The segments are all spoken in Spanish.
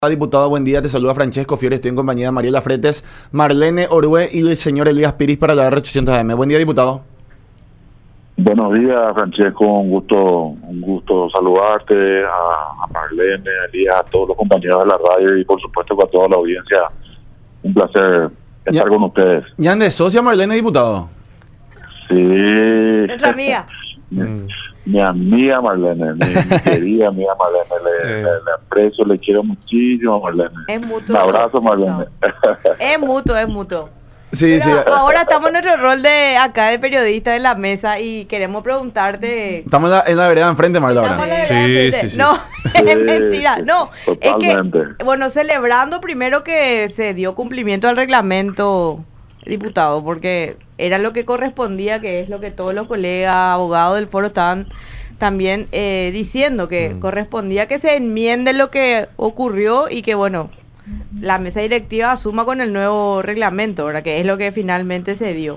Diputado, buen día, te saluda Francesco Fiore, estoy en compañía de Mariela Fretes, Marlene Orue y el señor Elías Piris para la R800AM. Buen día, diputado. Buenos días, Francesco, un gusto saludarte, a Marlene, a Elías, a todos los compañeros de la radio y por supuesto a toda la audiencia. Un placer estar con ustedes. ¿Ya de socia Marlene, diputado? Sí. Nuestra amiga. Mi amiga Marlene, mi querida amiga Marlene, le aprecio, le quiero muchísimo, Marlene. Es mutuo. Un abrazo, Marlene. No. Es mutuo. Sí, Pero sí. ahora estamos en nuestro rol de acá de periodista en la mesa y queremos preguntarte. Estamos en la vereda enfrente, Marlene. Estamos en la ahora. vereda enfrente. Sí. No, Sí, es mentira. No, totalmente. es que, bueno, celebrando primero que se dio cumplimiento al reglamento, diputado, porque era lo que correspondía, que es lo que todos los colegas abogados del foro estaban también diciendo, que correspondía que se enmiende lo que ocurrió y que, bueno, la mesa directiva asuma con el nuevo reglamento, ¿verdad? Que es lo que finalmente se dio.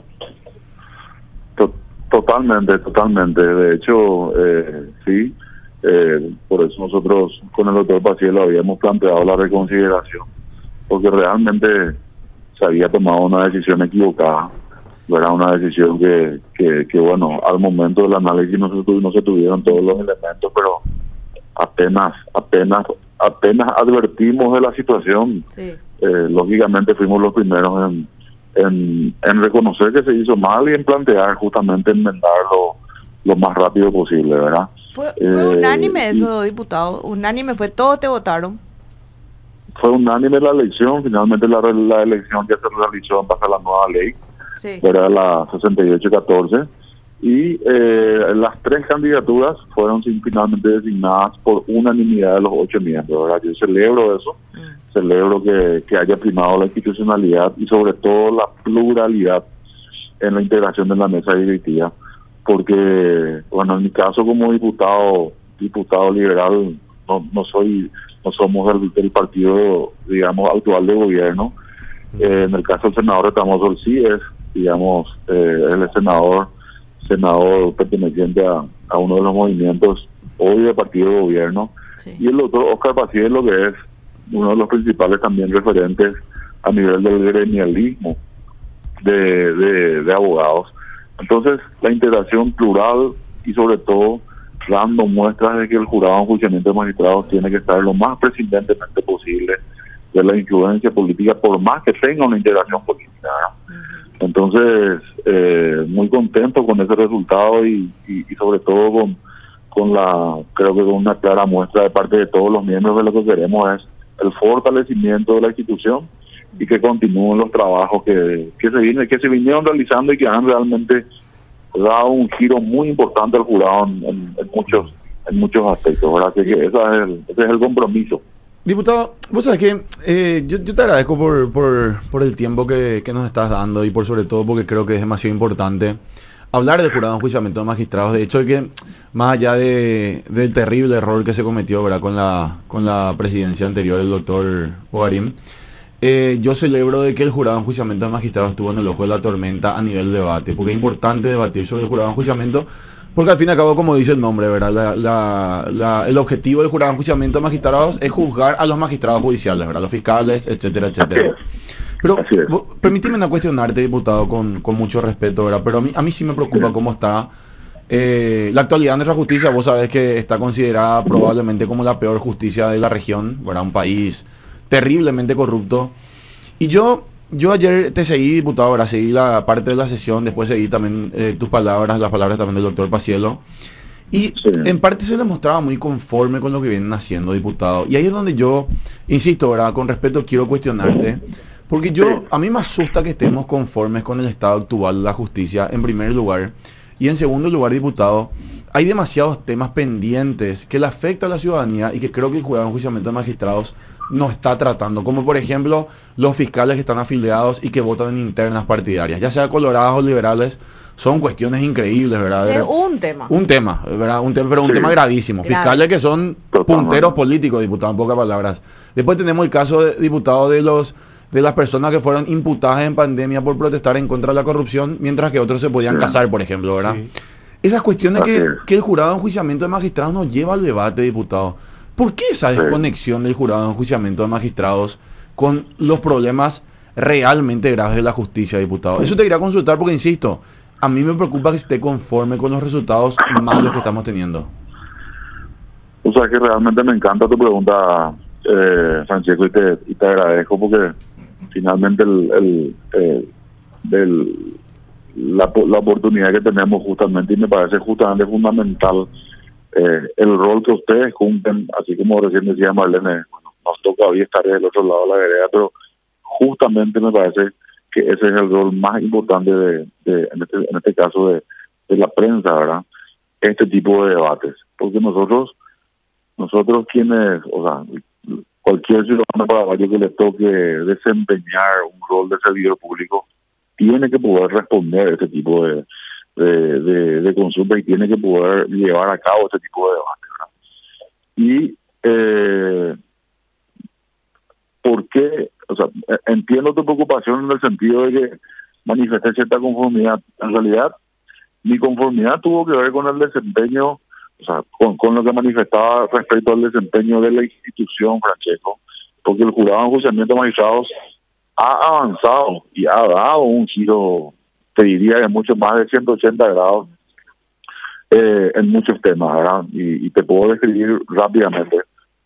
Totalmente. De hecho, sí, por eso nosotros con el doctor Pacielo habíamos planteado la reconsideración, porque realmente se había tomado una decisión equivocada. Era una decisión que bueno, al momento del análisis no se tuvieron todos los elementos, pero apenas advertimos de la situación. Sí. Lógicamente fuimos los primeros en reconocer que se hizo mal y en plantear justamente enmendarlo lo más rápido posible, ¿verdad? Fue unánime eso, diputado, unánime fue, todos te votaron. Fue unánime la elección, finalmente la elección ya se realizó en base a la nueva ley. Sí. Era la 6814 y las tres candidaturas fueron finalmente designadas por unanimidad de los 8 miembros, ¿verdad? Yo celebro eso, celebro que haya primado la institucionalidad y sobre todo la pluralidad en la integración de la mesa directiva, porque bueno, en mi caso como diputado liberal no somos del partido, digamos, actual de gobierno. En el caso del senador Retamoso sí es, digamos, el senador perteneciente a uno de los movimientos hoy de partido de gobierno. Sí. Y el doctor Oscar Pacielo, que es uno de los principales también referentes a nivel del gremialismo de abogados. Entonces, la integración plural y sobre todo dando muestras de que el jurado de enjuiciamiento de magistrados tiene que estar lo más presidentemente posible de la influencia política, por más que tenga una integración política. Entonces, muy contento con ese resultado y sobre todo creo que con una clara muestra de parte de todos los miembros de lo que queremos es el fortalecimiento de la institución y que continúen los trabajos que se vinieron realizando y que han realmente dado un giro muy importante al jurado en muchos aspectos, ¿verdad? Así que ese es el compromiso. Diputado, vos sabés que yo te agradezco por el tiempo que nos estás dando y por sobre todo porque creo que es demasiado importante hablar del jurado de enjuiciamiento de magistrados. De hecho, que más allá del terrible error que se cometió, ¿verdad? con la presidencia anterior, el doctor Bogarín, yo celebro de que el jurado de enjuiciamiento de magistrados estuvo en el ojo de la tormenta a nivel de debate, porque es importante debatir sobre el jurado de enjuiciamiento, porque al fin y al cabo, como dice el nombre, ¿verdad? El objetivo del jurado de enjuiciamiento de magistrados es juzgar a los magistrados judiciales, ¿verdad? Los fiscales, etcétera. Pero permíteme no cuestionarte, diputado, con mucho respeto, ¿verdad? Pero a mí sí me preocupa cómo está la actualidad de nuestra justicia. Vos sabés que está considerada probablemente como la peor justicia de la región, ¿verdad? Un país terriblemente corrupto. Y yo ayer te seguí, diputado, ahora seguí la parte de la sesión, después seguí también las palabras también del doctor Pacielo. Y Sí. en parte se le mostraba muy conforme con lo que vienen haciendo, diputado. Y ahí es donde yo, insisto, ¿verdad? Con respeto quiero cuestionarte, porque a mí me asusta que estemos conformes con el estado actual de la justicia, en primer lugar. Y en segundo lugar, diputado, hay demasiados temas pendientes que le afectan a la ciudadanía y que creo que el jurado de enjuiciamiento de magistrados no está tratando, como por ejemplo los fiscales que están afiliados y que votan en internas partidarias, ya sea colorados o liberales. Son cuestiones increíbles, ¿verdad? Es un tema. Un tema, ¿verdad? Pero un tema gravísimo. Grave. Fiscales que son punteros políticos, diputado, en pocas palabras. Después tenemos el caso, diputado, de las personas que fueron imputadas en pandemia por protestar en contra de la corrupción, mientras que otros se podían casar, por ejemplo, ¿verdad? Sí. Esas cuestiones que el jurado de enjuiciamiento de magistrados nos lleva al debate, diputado. ¿Por qué esa desconexión del jurado de enjuiciamiento de magistrados con los problemas realmente graves de la justicia, diputado? Eso te quería consultar porque, insisto, a mí me preocupa que esté conforme con los resultados malos que estamos teniendo. O sea, que realmente me encanta tu pregunta, Francesco, y te agradezco porque finalmente la oportunidad que tenemos justamente, y me parece justamente fundamental el rol que ustedes cumplen, así como recién decía Marlene, bueno, nos toca hoy estar del otro lado de la vereda, pero justamente me parece que ese es el rol más importante en este caso de la prensa, ¿verdad? Este tipo de debates, porque nosotros quienes, o sea, cualquier ciudadano paraguayo que le toque desempeñar un rol de servidor público tiene que poder responder a este tipo de consulta y tiene que poder llevar a cabo este tipo de debate, ¿verdad? Y ¿por qué? O sea, entiendo tu preocupación en el sentido de que manifesté cierta conformidad. En realidad, mi conformidad tuvo que ver con el desempeño, o sea, con lo que manifestaba respecto al desempeño de la institución, Francesco, porque el jurado de enjuiciamiento de magistrados ha avanzado y ha dado un giro, te diría, de mucho más de 180 grados en muchos temas, ¿verdad? Y te puedo describir rápidamente.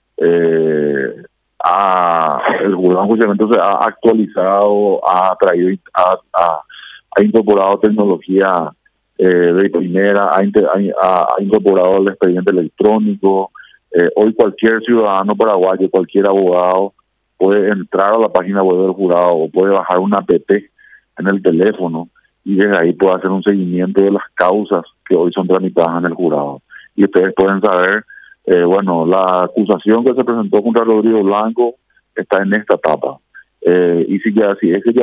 El jurado de enjuiciamiento se ha actualizado, ha traído, ha incorporado tecnología de primera, ha incorporado el expediente electrónico. Hoy cualquier ciudadano paraguayo, cualquier abogado puede entrar a la página web del jurado o puede bajar una app en el teléfono y desde ahí puede hacer un seguimiento de las causas que hoy son tramitadas en el jurado. Y ustedes pueden saber, bueno, la acusación que se presentó contra Rodrigo Blanco está en esta etapa. Y si es que ya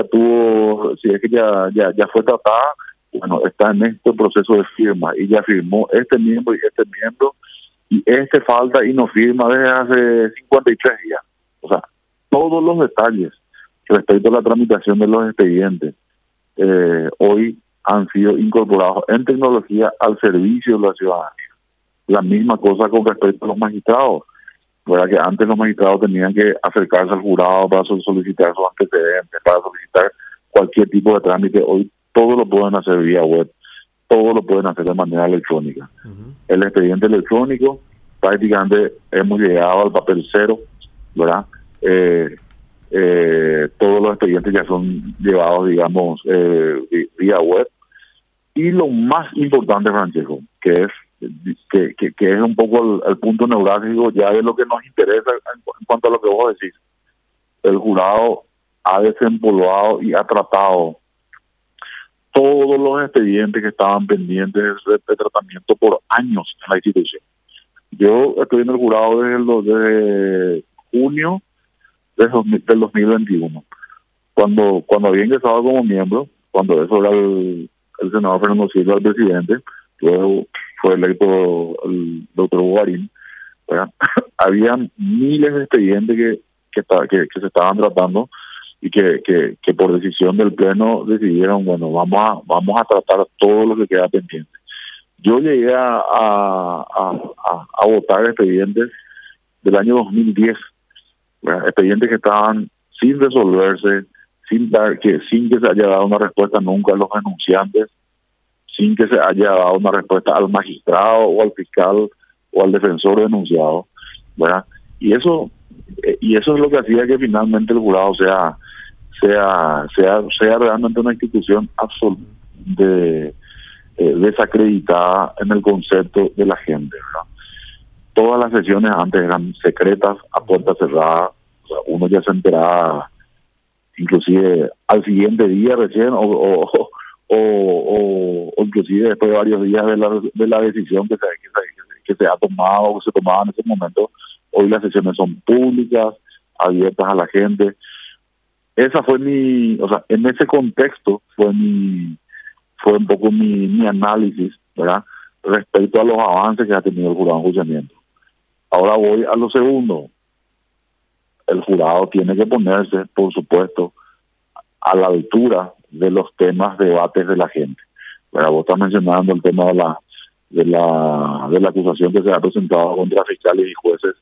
fue tratada, bueno, está en este proceso de firma y ya firmó este miembro y este falta y no firma desde hace 53 días. O sea, todos los detalles respecto a la tramitación de los expedientes hoy han sido incorporados en tecnología al servicio de la ciudadanía. La misma cosa con respecto a los magistrados, ¿verdad? Que antes los magistrados tenían que acercarse al jurado para solicitar sus antecedentes, para solicitar cualquier tipo de trámite. Hoy todo lo pueden hacer vía web, todo lo pueden hacer de manera electrónica. El expediente electrónico, prácticamente hemos llegado al papel cero, ¿verdad? Todos los expedientes ya son llevados, digamos, vía web. Y lo más importante, Francesco, que es un poco el punto neurálgico ya de lo que nos interesa en cuanto a lo que vos decís. El jurado ha desempolvado y ha tratado todos los expedientes que estaban pendientes de tratamiento por años en la institución. Yo estoy en el jurado desde junio del 2021. Cuando había ingresado como miembro, cuando eso era el senador Fernando Silva, el presidente, luego fue electo el doctor Guarín, ¿verdad? Había miles de expedientes que se estaban tratando y que por decisión del pleno decidieron, bueno, vamos a tratar todo lo que queda pendiente. Yo llegué a votar expedientes del año 2010, ¿verdad? Expedientes que estaban sin resolverse, sin que se haya dado una respuesta nunca a los denunciantes, sin que se haya dado una respuesta al magistrado o al fiscal o al defensor denunciado, ¿verdad? Y eso es lo que hacía que finalmente el jurado sea realmente una institución desacreditada en el concepto de la gente, ¿verdad? Todas las sesiones antes eran secretas, a puerta cerrada, o sea, uno ya se enteraba inclusive al siguiente día recién o inclusive después de varios días de la decisión que se ha tomado o que se tomaba en ese momento. Hoy las sesiones son públicas, abiertas a la gente. Esa fue en ese contexto fue un poco mi análisis, ¿verdad? Respecto a los avances que ha tenido el jurado de enjuiciamiento. Ahora voy a lo segundo. El jurado tiene que ponerse, por supuesto, a la altura de los temas, debates de la gente. Bueno, vos estás mencionando el tema de la acusación que se ha presentado contra fiscales y jueces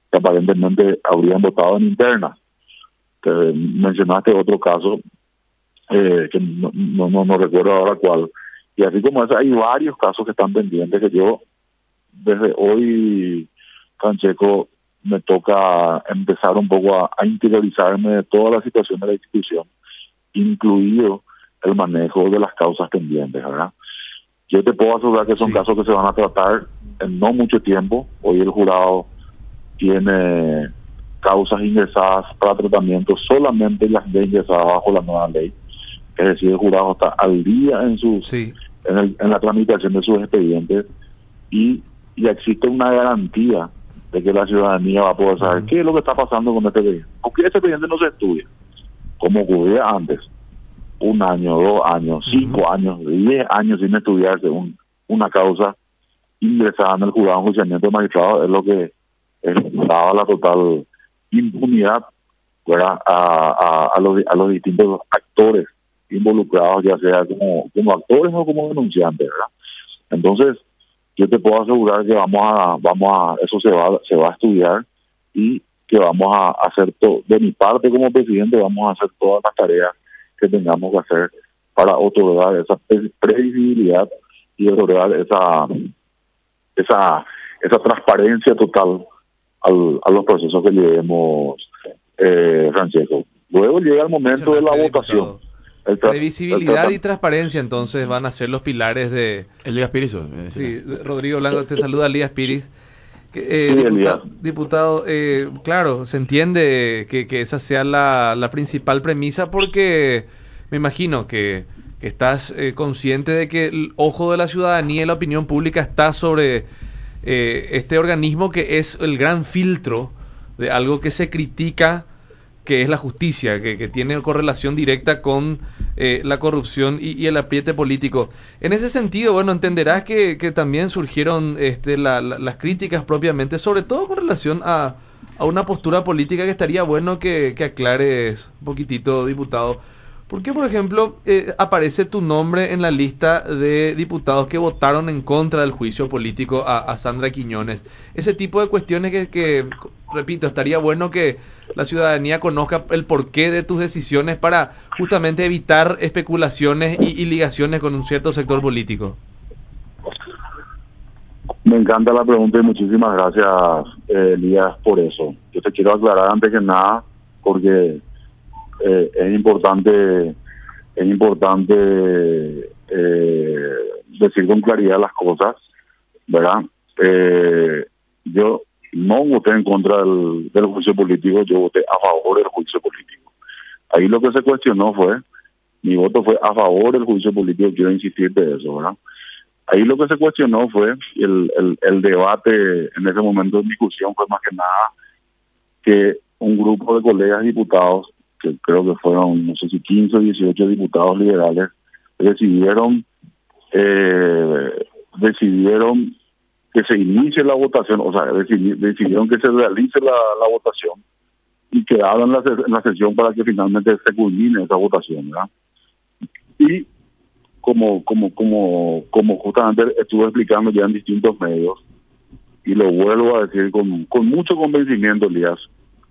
que aparentemente habrían votado en internas. Mencionaste otro caso, que no recuerdo ahora cuál. Y así como ese, hay varios casos que están pendientes que yo, desde hoy, Francesco, me toca empezar un poco a interiorizarme de toda la situación de la institución, incluido el manejo de las causas pendientes, ¿verdad? Yo te puedo asegurar que son casos que se van a tratar en no mucho tiempo. Hoy el jurado tiene causas ingresadas para tratamiento, solamente las de ingresadas bajo la nueva ley. Es decir, el jurado está al día en en la tramitación de sus expedientes y existe una garantía de que la ciudadanía va a poder saber qué es lo que está pasando con este expediente. Porque este expediente no se estudia, como ocurría antes. 1 año, 2 años, 5 años, 10 años sin estudiarse una causa ingresada en el jurado de enjuiciamiento de magistrados, es lo que daba la total impunidad, ¿verdad? A los distintos actores involucrados, ya sea como actores o como denunciantes, ¿verdad? Entonces, yo te puedo asegurar que eso se va a estudiar y que vamos a hacer todo. De mi parte como presidente, vamos a hacer todas las tareas que tengamos que hacer para otorgar esa previsibilidad y otorgar esa transparencia total a los procesos que llevemos, Francesco. Luego llega el momento de la votación. Previsibilidad y transparencia, entonces, van a ser los pilares de... Elías Piris. Sí, Rodrigo Blanco, te saluda Elías Piris. Diputado, claro, se entiende que esa sea la principal premisa, porque me imagino que estás consciente de que el ojo de la ciudadanía y la opinión pública está sobre este organismo que es el gran filtro de algo que se critica, que es la justicia, que tiene correlación directa con la corrupción y el apriete político. En ese sentido, bueno, entenderás que también surgieron las críticas propiamente, sobre todo con relación a una postura política que estaría bueno que aclares un poquitito, diputado. ¿Por qué, por ejemplo, aparece tu nombre en la lista de diputados que votaron en contra del juicio político a Sandra Quiñones? Ese tipo de cuestiones que, repito, estaría bueno que la ciudadanía conozca el porqué de tus decisiones para justamente evitar especulaciones y ligaciones con un cierto sector político. Me encanta la pregunta y muchísimas gracias, Elías, por eso. Yo te quiero aclarar antes que nada, porque es importante decir con claridad las cosas, ¿verdad? Yo no voté en contra del juicio político, yo voté a favor del juicio político. Ahí lo que se cuestionó mi voto fue a favor del juicio político, quiero insistir de eso, ¿verdad? Ahí lo que se cuestionó fue el debate en ese momento de discusión, fue más que nada que un grupo de colegas diputados, que creo que fueron, no sé si 15 o 18 diputados liberales, decidieron que se inicie la votación, o sea, decidieron que se realice la votación y quedaron en la sesión para que finalmente se culmine esa votación, ¿verdad? Y como justamente estuve explicando ya en distintos medios, y lo vuelvo a decir con mucho convencimiento, Elías,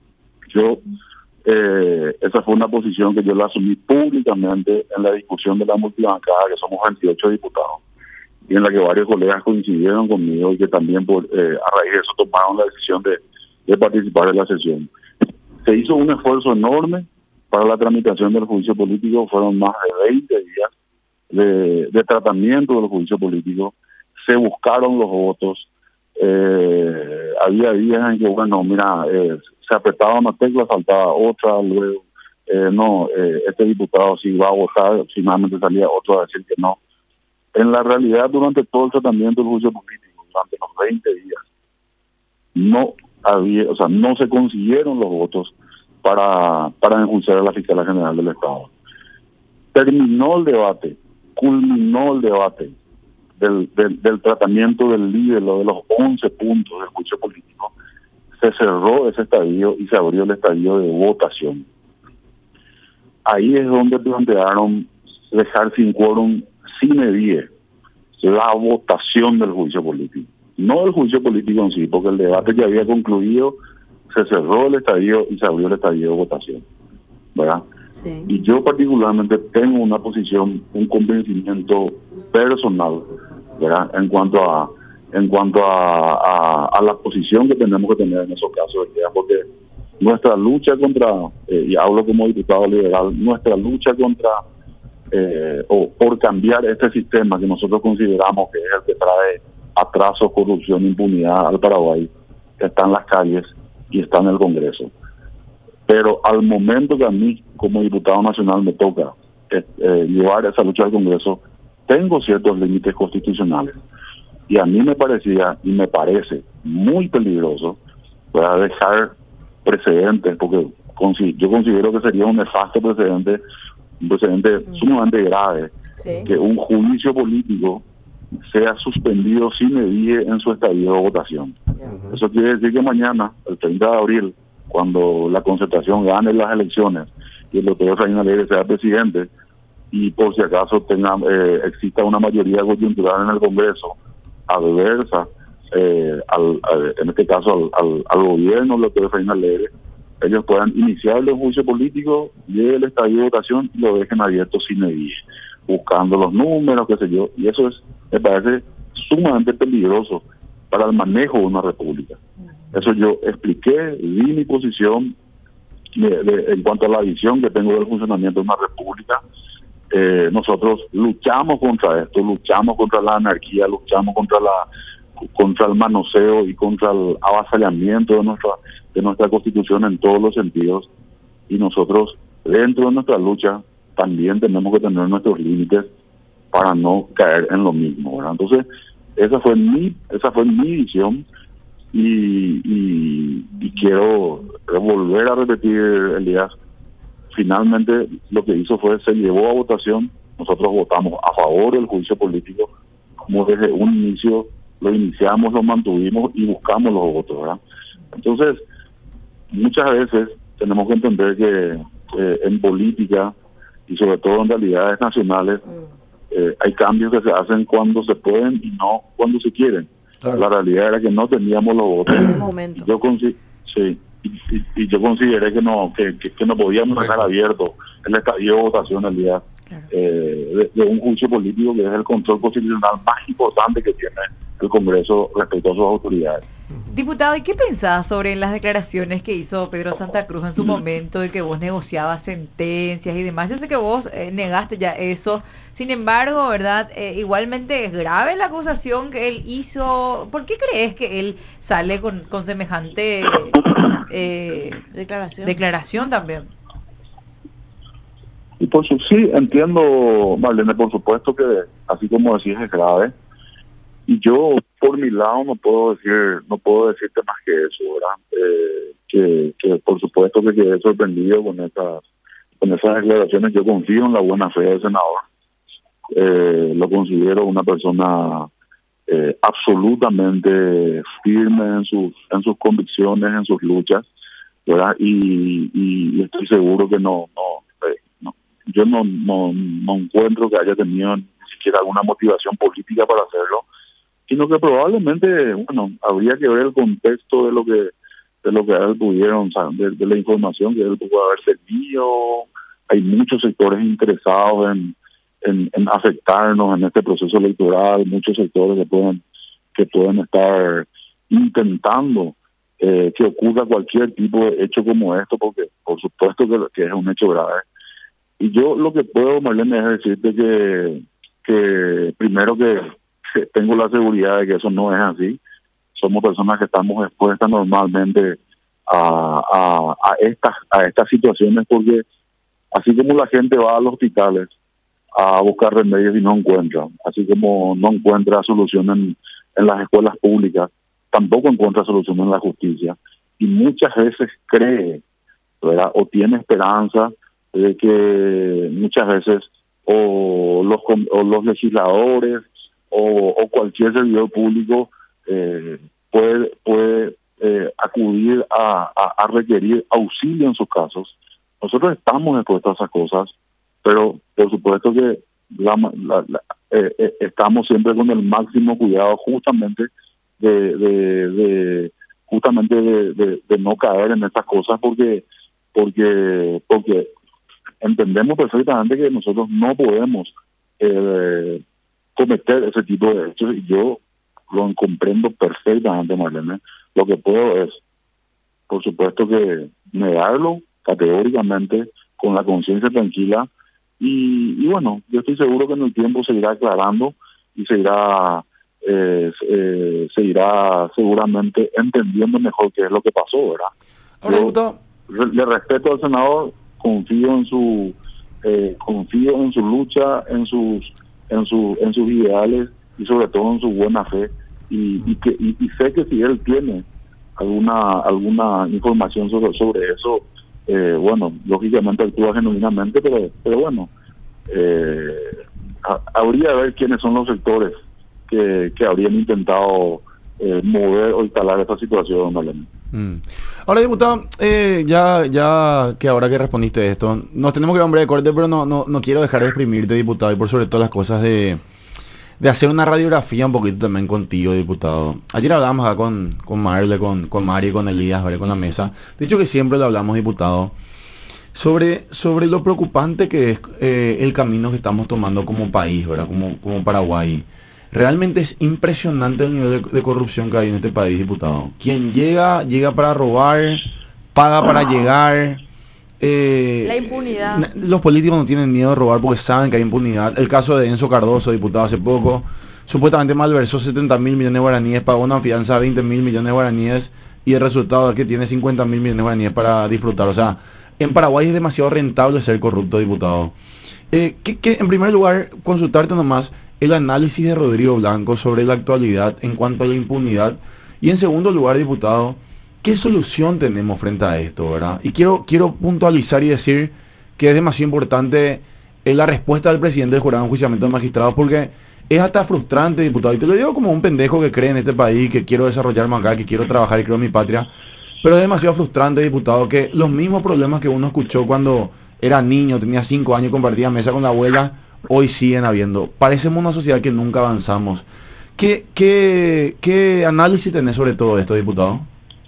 esa fue una posición que yo la asumí públicamente en la discusión de la multibancada, que somos 28 diputados, y en la que varios colegas coincidieron conmigo y que también a raíz de eso tomaron la decisión de participar en la sesión. Se hizo un esfuerzo enorme para la tramitación del juicio político, fueron más de 20 días de tratamiento del juicio político, se buscaron los votos, había días en que, bueno, mira, se apretaba una tecla, faltaba otra, luego, este diputado sí va a votar, finalmente salía otro a decir que no. En la realidad, durante todo el tratamiento del juicio político, durante los 20 días, no se consiguieron los votos para enjuiciar a la Fiscalía General del Estado. Terminó el debate, culminó el debate del tratamiento del libro de los 11 puntos del juicio político, se cerró ese estadio y se abrió el estadio de votación. Ahí es donde plantearon dejar sin quórum sine die la votación del juicio político. No el juicio político en sí, porque el debate ya había concluido se cerró el estadio y se abrió el estadio de votación, ¿verdad? Sí. Y yo particularmente tengo una posición, un convencimiento personal, ¿verdad? En cuanto a la posición que tenemos que tener en esos casos, ¿verdad? Porque nuestra lucha contra, y hablo como diputado liberal, nuestra lucha contra o por cambiar este sistema que nosotros consideramos que es el que trae atraso, corrupción, impunidad al Paraguay, está en las calles y está en el Congreso. Pero al momento que a mí, como diputado nacional, me toca llevar esa lucha al Congreso, tengo ciertos límites constitucionales. Y a mí me parecía, y me parece, muy peligroso para dejar precedentes, porque yo considero que sería un nefasto precedente, un precedente sumamente grave, Sí. que un juicio político sea suspendido sin medida en su estadio de votación. Eso quiere decir que mañana, el 30 de abril, cuando la concertación gane las elecciones y el doctor Efraín Alegre sea presidente, y por si acaso exista una mayoría coyuntural en el Congreso adversa, en este caso al gobierno del doctor Efraín Alegre, ellos puedan iniciar el juicio político, llegue el estadio de votación y lo dejen abierto sin medida, buscando los números, qué sé yo, y eso me parece sumamente peligroso para el manejo de una república. Eso yo expliqué, di mi posición en cuanto a la visión que tengo del funcionamiento de una república. Nosotros luchamos contra esto, luchamos contra la anarquía, luchamos contra el manoseo y contra el avasallamiento de nuestra constitución en todos los sentidos, y nosotros dentro de nuestra lucha también tenemos que tener nuestros límites para no caer en lo mismo, ¿verdad? Entonces esa fue mi visión, y quiero volver a repetir, Elías. Finalmente lo que hizo se llevó a votación, nosotros votamos a favor del juicio político, como desde un inicio lo iniciamos, lo mantuvimos y buscamos los votos, ¿verdad? Entonces, muchas veces tenemos que entender que en política y sobre todo en realidades nacionales hay cambios que se hacen cuando se pueden y no cuando se quieren. Claro. La realidad era que no teníamos los votos. En el momento. Y yo consideré que no podíamos dejar abierto el estadio de votación el día de un juicio político, que es el control constitucional más importante que tiene el Congreso respecto a sus autoridades. Diputado, ¿y qué pensás sobre las declaraciones que hizo Pedro Santa Cruz en su momento de que vos negociabas sentencias y demás? Yo sé que vos negaste ya eso, sin embargo, ¿verdad? Igualmente es grave la acusación que él hizo. ¿Por qué crees que él sale con semejante declaración también? Y sí, entiendo, Marlene, por supuesto que así como decís es grave. Y yo, por mi lado, no puedo decirte más que eso, ¿verdad? Que por supuesto que quedé sorprendido con esas declaraciones. Yo confío en la buena fe del senador. Lo considero una persona absolutamente firme en sus convicciones, en sus luchas, ¿verdad? Y estoy seguro que yo no encuentro que haya tenido ni siquiera alguna motivación política para hacerlo, sino que probablemente, habría que ver el contexto de lo que él pudieron, de la información que él pudo haber tenido. Hay muchos sectores interesados en afectarnos en este proceso electoral, muchos sectores que pueden estar intentando que ocurra cualquier tipo de hecho como esto, porque por supuesto que es un hecho grave. Y yo lo que puedo, Marlene, es decirte que primero que tengo la seguridad de que eso no es así. Somos personas que estamos expuestas normalmente a estas situaciones, porque así como la gente va a los hospitales a buscar remedios y no encuentra, así como no encuentra solución en las escuelas públicas, tampoco encuentra solución en la justicia, y muchas veces cree, ¿verdad?, o tiene esperanza de que muchas veces o los legisladores o cualquier servidor público puede acudir a requerir auxilio en sus casos. Nosotros estamos expuestos a esas cosas, pero por supuesto que estamos siempre con el máximo cuidado, justamente de justamente de no caer en estas cosas porque entendemos perfectamente que nosotros no podemos cometer ese tipo de hechos, y yo lo comprendo perfectamente, Marlene. Lo que puedo es, por supuesto, que negarlo categóricamente, con la conciencia tranquila, y bueno, yo estoy seguro que en el tiempo se irá aclarando y se irá seguramente entendiendo mejor qué es lo que pasó, ¿verdad? Ahora, Yo diputado, le respeto al senador, confío en su lucha, en sus ideales y sobre todo en su buena fe, y sé que si él tiene alguna información sobre eso, bueno, lógicamente actúa genuinamente, pero bueno, habría de ver quiénes son los sectores que habrían intentado mover o instalar esta situación, Malena. Ahora, diputado, ya que ahora que respondiste esto, nos tenemos que ir a hombre de corte, pero no quiero dejar de exprimirte, diputado, y por sobre todo las cosas de hacer una radiografía un poquito también contigo, diputado. Ayer hablamos acá con Marle, con Mari, con Elías, ¿vale? Con la mesa. De hecho que siempre lo hablamos, diputado, sobre lo preocupante que es el camino que estamos tomando como país, ¿verdad? Como Paraguay. Realmente es impresionante el nivel de corrupción que hay en este país, diputado. Quien llega para robar, paga para llegar. La impunidad. Los políticos no tienen miedo de robar porque saben que hay impunidad. El caso de Enzo Cardoso, diputado, hace poco, supuestamente malversó 70.000 millones de guaraníes, pagó una fianza de 20.000 millones de guaraníes, y el resultado es que tiene 50.000 millones de guaraníes para disfrutar. O sea, en Paraguay es demasiado rentable ser corrupto, diputado. En primer lugar, consultarte nomás el análisis de Rodrigo Blanco sobre la actualidad en cuanto a la impunidad. Y en segundo lugar, diputado, ¿qué solución tenemos frente a esto, verdad? Y quiero puntualizar y decir que es demasiado importante la respuesta del presidente del Jurado de Enjuiciamiento de Magistrados, porque es hasta frustrante, diputado. Y te lo digo como un pendejo que cree en este país, que quiero desarrollarme acá, que quiero trabajar y creo en mi patria. Pero es demasiado frustrante, diputado, que los mismos problemas que uno escuchó cuando era niño, tenía 5 años y compartía mesa con la abuela, hoy siguen habiendo. Parecemos una sociedad que nunca avanzamos. ¿Qué análisis tenés sobre todo esto, diputado?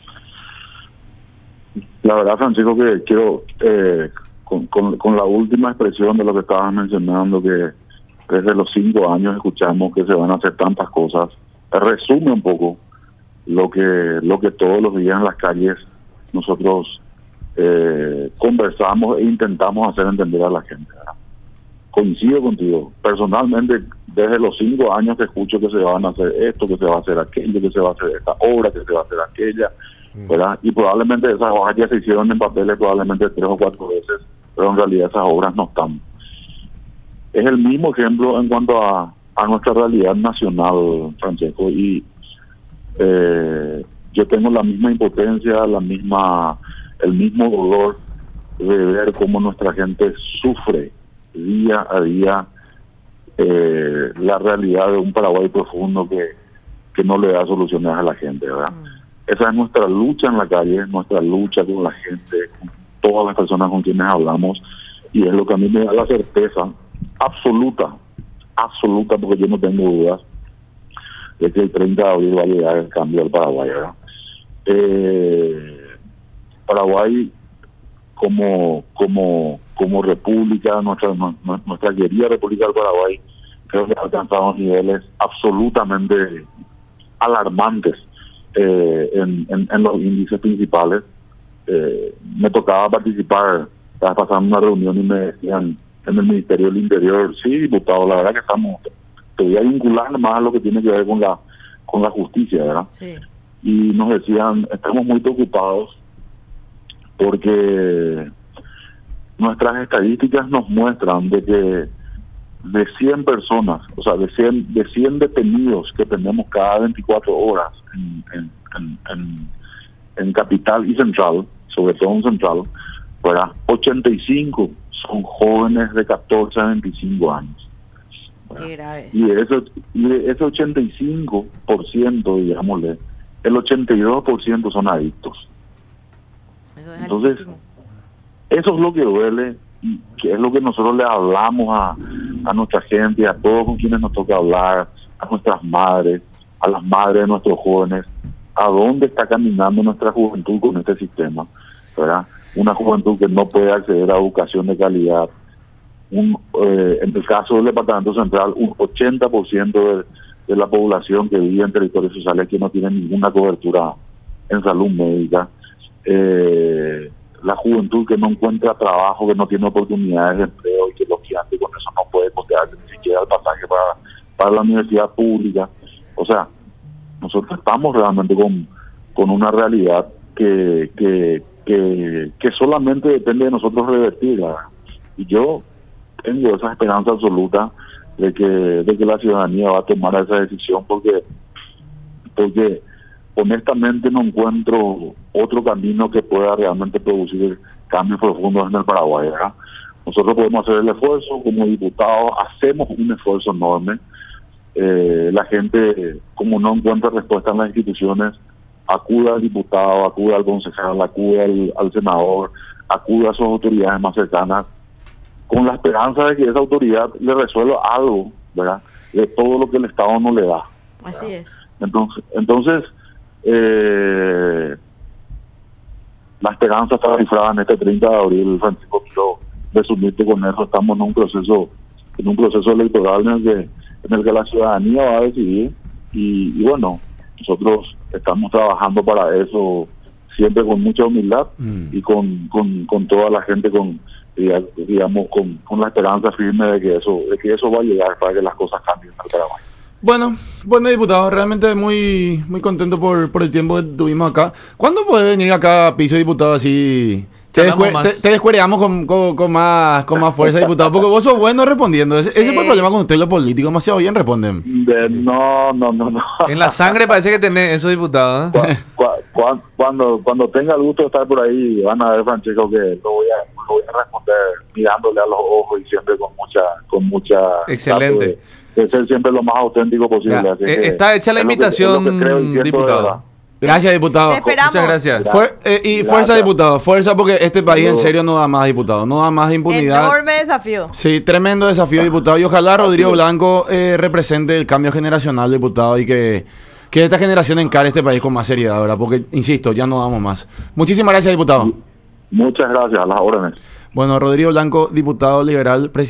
La verdad, Francisco, que quiero, con la última expresión de lo que estabas mencionando, que desde los 5 años escuchamos que se van a hacer tantas cosas, resume un poco lo que todos los días en las calles nosotros conversamos e intentamos hacer entender a la gente, ¿verdad? Coincido contigo. Personalmente, desde los 5 años que escucho que se van a hacer esto, que se va a hacer aquello, que se va a hacer esta obra, que se va a hacer aquella, ¿verdad? Y probablemente esas hojas ya se hicieron en papeles probablemente 3 o 4 veces, pero en realidad esas obras no están. Es el mismo ejemplo en cuanto a nuestra realidad nacional, Francesco, y yo tengo la misma impotencia, el mismo dolor de ver cómo nuestra gente sufre día a día la realidad de un Paraguay profundo que no le da soluciones a la gente, ¿verdad? Esa es nuestra lucha en la calle, nuestra lucha con la gente, con todas las personas con quienes hablamos, y es lo que a mí me da la certeza absoluta, porque yo no tengo dudas de que el 30 de abril va a llegar el cambio al Paraguay, ¿verdad? Paraguay como república, nuestra querida República del Paraguay, creo que ha alcanzado niveles absolutamente alarmantes en los índices principales. Me tocaba participar, estaba pasando una reunión y me decían en el Ministerio del Interior, sí, diputado, la verdad que te voy a vincular más a lo que tiene que ver con la justicia, ¿verdad? Sí. Y nos decían, estamos muy preocupados porque nuestras estadísticas nos muestran de que de 100 personas, o sea, de 100 detenidos que tenemos cada 24 horas en Capital y Central, sobre todo en Central, ¿verdad? 85 son jóvenes de 14 a 25 años. Y de ese 85%, digámosle, el 82% son adictos. Entonces, eso es lo que duele, y que es lo que nosotros le hablamos a nuestra gente, a todos con quienes nos toca hablar, a nuestras madres, a las madres de nuestros jóvenes, a dónde está caminando nuestra juventud con este sistema, ¿verdad? Una juventud que no puede acceder a educación de calidad. En el caso del Departamento Central, un 80% de la población que vive en territorios sociales que no tiene ninguna cobertura en salud médica. La juventud que no encuentra trabajo, que no tiene oportunidades de empleo y que lógicamente con eso no puede costearse ni siquiera el pasaje para la universidad pública. O sea, nosotros estamos realmente con una realidad que solamente depende de nosotros revertirla. Y yo tengo esa esperanza absoluta de que la ciudadanía va a tomar esa decisión porque honestamente no encuentro otro camino que pueda realmente producir cambios profundos en el Paraguay, ¿verdad? Nosotros podemos hacer el esfuerzo, como diputados hacemos un esfuerzo enorme. La gente, como no encuentra respuesta en las instituciones, acude al diputado, acude al concejal, acude al senador, acude a sus autoridades más cercanas, con la esperanza de que esa autoridad le resuelva algo, ¿verdad?, de todo lo que el Estado no le da, ¿verdad? Así es. Entonces la esperanza está cifrada en este 30 de abril, Francisco. Quiero resumirte con eso. Estamos en un proceso electoral en el que la ciudadanía va a decidir y bueno, nosotros estamos trabajando para eso siempre con mucha humildad y con toda la gente con la esperanza firme de que eso va a llegar para que las cosas cambien en el Paraguay. Bueno, diputado, realmente muy muy contento por el tiempo que tuvimos acá. ¿Cuándo puede venir acá a piso, diputado, así? Te descuereamos con más fuerza, diputado, porque vos sos bueno respondiendo. Ese es el problema con ustedes, los políticos, demasiado bien responden. No. En la sangre parece que tenés eso, diputado, ¿eh? Cuando tenga el gusto de estar por ahí, van a ver, Francesco, que lo voy a responder mirándole a los ojos y siempre con mucha excelente. De ser siempre lo más auténtico posible. Ya, así que está hecha la invitación, diputado. Gracias, diputado. Te esperamos. Muchas gracias. Gracias. Fuerza, diputado. Fuerza, porque este país en serio no da más, diputado. No da más impunidad. Enorme desafío. Sí, tremendo desafío, diputado. Y ojalá Rodrigo Blanco represente el cambio generacional, diputado, y que esta generación encare este país con más seriedad, ¿verdad? Porque, insisto, ya no damos más. Muchísimas gracias, diputado. Muchas gracias, a las órdenes. Bueno, Rodrigo Blanco, diputado liberal, presidente.